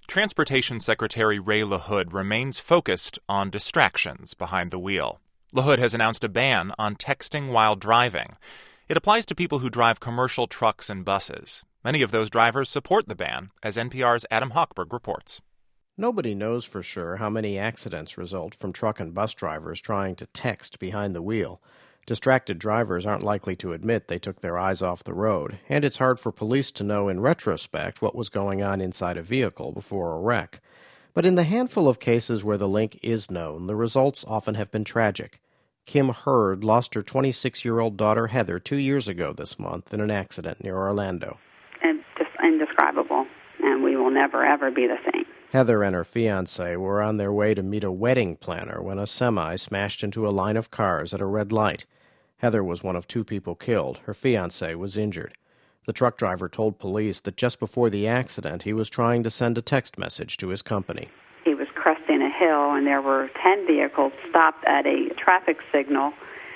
Transportation Secretary Ray LaHood remains focused on distractions behind the wheel. LaHood has announced a ban on texting while driving. It applies to people who drive commercial trucks and buses. Many of those drivers support the ban, as NPR's Adam Hochberg reports. Nobody knows for sure how many accidents result from truck and bus drivers trying to text behind the wheel. Distracted drivers aren't likely to admit they took their eyes off the road, and it's hard for police to know in retrospect what was going on inside a vehicle before a wreck. But in the handful of cases where the link is known, the results often have been tragic. Kim Hurd lost her 26-year-old daughter Heather 2 years ago this month in an accident near Orlando. It's just indescribable, and we will never, ever be the same. Heather and her fiancé were on their way to meet a wedding planner when a semi smashed into a line of cars at a red light. Heather was one of 2 people killed. Her fiancé was injured. The truck driver told police that just before the accident, he was trying to send a text message to his company. He was cresting a hill, and there were 10 vehicles stopped at a traffic signal,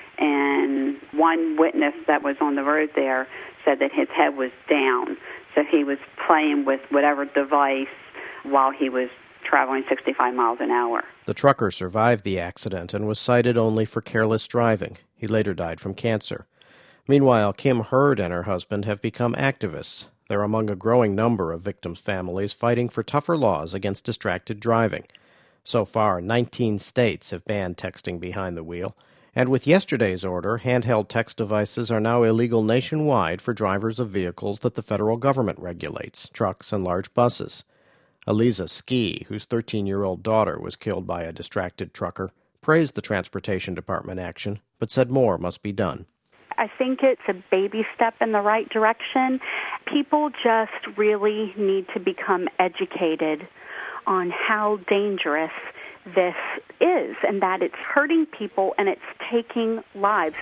and one witness that was on the road there said that his head was down. So he was playing with whatever device while he was traveling 65 miles an hour. The trucker survived the accident and was cited only for careless driving. He later died from cancer. Meanwhile, Kim Hurd and her husband have become activists. They're among a growing number of victims' families fighting for tougher laws against distracted driving. So far, 19 states have banned texting behind the wheel. And with yesterday's order, handheld text devices are now illegal nationwide for drivers of vehicles that the federal government regulates, trucks and large buses. Eliza Ski, whose 13-year-old daughter was killed by a distracted trucker, praised the Transportation Department action, but said more must be done. I think it's a baby step in the right direction. People just really need to become educated on how dangerous this is and that it's hurting people and it's taking lives.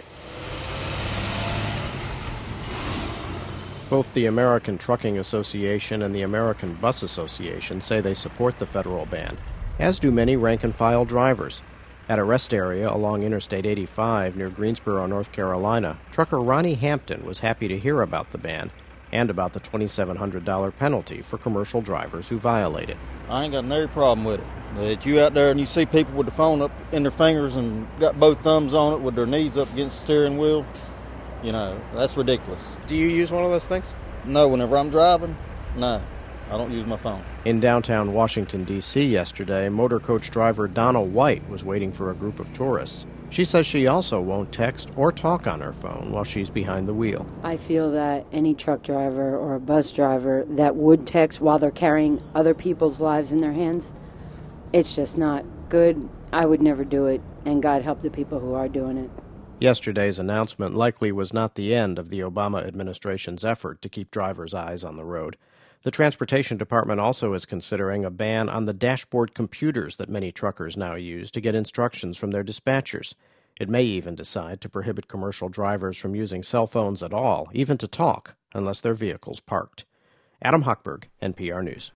Both the American Trucking Association and the American Bus Association say they support the federal ban, as do many rank-and-file drivers. At a rest area along Interstate 85 near Greensboro, North Carolina, trucker Ronnie Hampton was happy to hear about the ban and about the $2,700 penalty for commercial drivers who violate it. I ain't got no problem with it. But you out there and you see people with the phone up in their fingers and got both thumbs on it with their knees up against the steering wheel, you know, that's ridiculous. Do you use one of those things? No, whenever I'm driving, no, I don't use my phone. In downtown Washington, D.C. yesterday, motor coach driver Donna White was waiting for a group of tourists. She says she also won't text or talk on her phone while she's behind the wheel. I feel that any truck driver or a bus driver that would text while they're carrying other people's lives in their hands, it's just not good. I would never do it, and God help the people who are doing it. Yesterday's announcement likely was not the end of the Obama administration's effort to keep drivers' eyes on the road. The Transportation Department also is considering a ban on the dashboard computers that many truckers now use to get instructions from their dispatchers. It may even decide to prohibit commercial drivers from using cell phones at all, even to talk, unless their vehicle's parked. Adam Hochberg, NPR News.